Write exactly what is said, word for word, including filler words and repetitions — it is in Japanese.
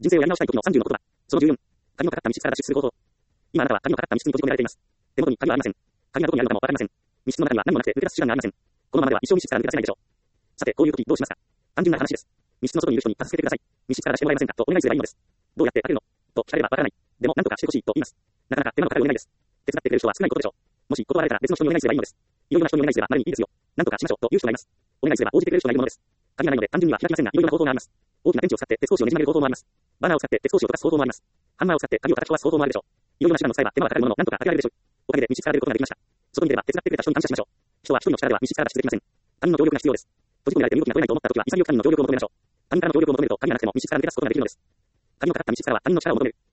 人生をやり直したい時のさんじゅうの言葉。そのじゅうよん。鍵のかかった密室から脱出する方法。今あなたは鍵のかかった密室に閉じ込められています。手元に鍵はありません。鍵がどこにあるのかもわかりません。密室の中には何もなくて抜け出す手段がありません。このままでは一生密室から抜け出せないでしょう。さて、こういう時どうしますか？単純な話です。密室の外にいる人に助けてください。密室から出してもらえませんかとお願いすればいいのです。どうやって開けるのと聞かれればわからない。でも、なんとかしてほしいと言います。なかなか手間のかかるお願いです。手伝ってくれる人は少ないことでしょう。もし断られたら別の人にお願いすればいいのです。いろいろな人にお願いすれば丸にいいですよ。なんとかしましょうという人がいます。お願いすれば応じてくれる人がいるものです。鍵がないので単純には開きませんが、いろいろな方法があります。大きなペンチを使って鉄格子をねじ曲げる方法もあります。バナーを使って鉄格子を溶かす方法もあります。ハンマーを使って鍵を叩き壊す方法もあるでしょう。いろいろな手段を使えば手間がかかるもののなんとか開けられるでしょう。おかげで密室から出ることができました。外に出れば手伝ってくれた人に感謝しましょう。人は一人の力では密室から脱出できません。他人の協力が必要です。閉じ込められて身動きが取れないと思った時は潔く他人の協力を求めましょう。他人からの協力を求めると鍵がなくても密室から抜け出すことができるのです。鍵のかかった密室からは他人の力を求める。